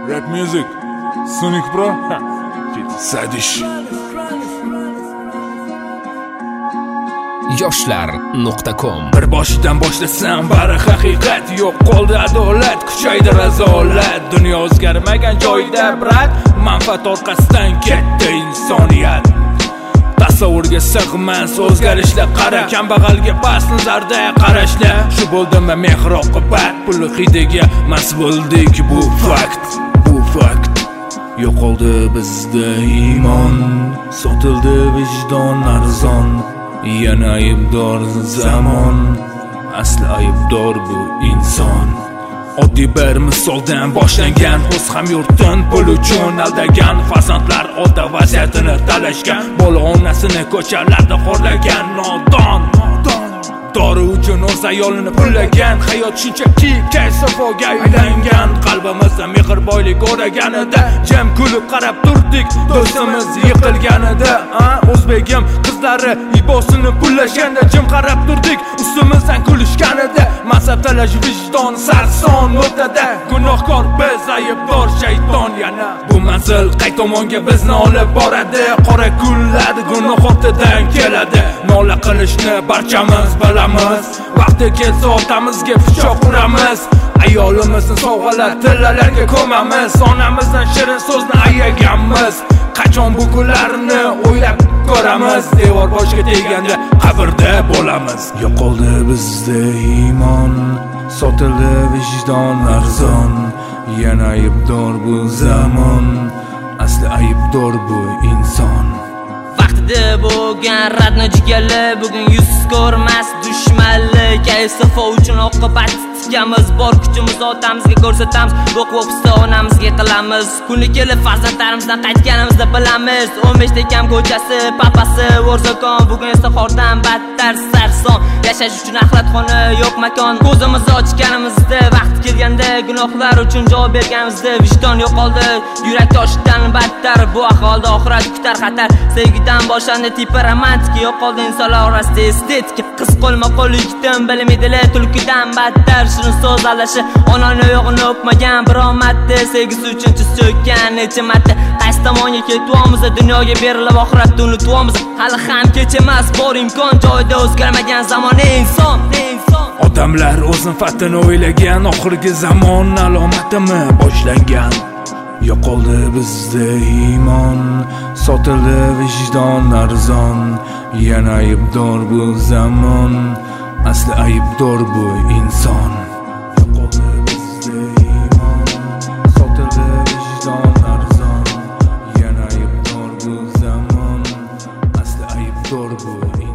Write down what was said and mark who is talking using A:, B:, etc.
A: Rap music, Sonic Pro, Sadish.
B: yoshlar.com.
C: Bir boshdan boshlasam bari haqiqat, yo'q qoldi adolat, kuchaydi razolat. Dunyo o'zgarmagan joyda brat, manfaat orqasidan ketdi insoniyat. Tasavvurga sig'mas o'zgarishlar, qara kambag'alga past nazarda qarashlar. Shu bo'ldimi mehr oqibat, pul hidiga mast bo'ldik, bu fakt. Yo'qoldi bizda iymon, sotildi vijdon arzon. Yana aybdor zamon, asli aybdor bu inson. Oddiy bir misoldan boshlangan, o'z hamyurtin pul uchun aldagan farzandlar ota vaziyatini talashgan, bola onasini ko'chalarda xo'rlagan nodon. Dori uchun o'z ayolini pullagan, hayot shunchaki kaysofoga aylangan. Qalbimizda mehr boylik o'raganida, jam kulib qarab turdik do'stimiz yiqilganida. O'zbegim qizlari ibosini pullashganda jim qarab turdik, ustimizdan kulishganida. Mansab talash vijdon sarson o'rtada, gunohkor biz, aybdor shayton yana. Bu manzil qay tomonga bizni olib boradi? Qora kunlar gunoh ortidan keladi. Nola qilishni barchamiz bilamiz, vaqti kelsa otamizga pichoq uramiz. Ayolimizni sovg'alar tillalarga ko'mamiz, onamizdan shirin so'zni ayaganmiz. Qachon bu kunlarni o'ylab ko'ramiz? Devor boshiga teganda qabrda bo'lamiz. Yo'qoldi bizda iymon, sotildi vijdon arzon. Yana aybdor bu zamon, asli aybdor bu inson.
D: Vaqtida bo'lgan radni jigarli, bugun yuz ko'rmas dushmanli. Kayfsafo uchun oqibat tikamiz, bor kuchimizni otamizga ko'rsatamiz, o'qib-o'qishda onamizga qilamiz. Kuni kelib farzandlarimizdan qaytganimizda bilamiz. 15 tekam ko'chasi, papasi o'rzakon, bugun esa xordan battar sarson. Yashash uchun axlatxona yo'q makon, ko'zimizni ochganimizda, vaqt kelganda gunohlar uchun javob berganimizda vijdon yo'qoldi. Yurak toshdan battar, bu ahvolda oxirat kutar xatar. Sevgidan boshlandi tipi romantik, yo'qoldi insonlar orasida estetika. Qiz qo'lma-qo'l yigitdan bilmaydilar, tulkidan battar shirin so'z alashi. Onani yo'g'ini o'pmagan biron marta, sevgisi uchun tiz cho'kkan necha marta. Qaysi tomonga ketyapmiz? Dunyoga berilib oxiratni unutyapmiz. Hali ham kech emas, bor imkon joyida, o'zgarmagan zamon inson.
C: Odamlar o'z fatini o'ylagan, oxirgi zamon alomatimi boshlangan. Yo'qoldi bizda iymon, sotildi vijdon arzon. Yana aybdor bu zamon, asli aybdor bu inson. Yo'qoldi bizda iymon, sotildi vijdon arzon. Yana aybdor bu zamon, asli aybdor bu inson.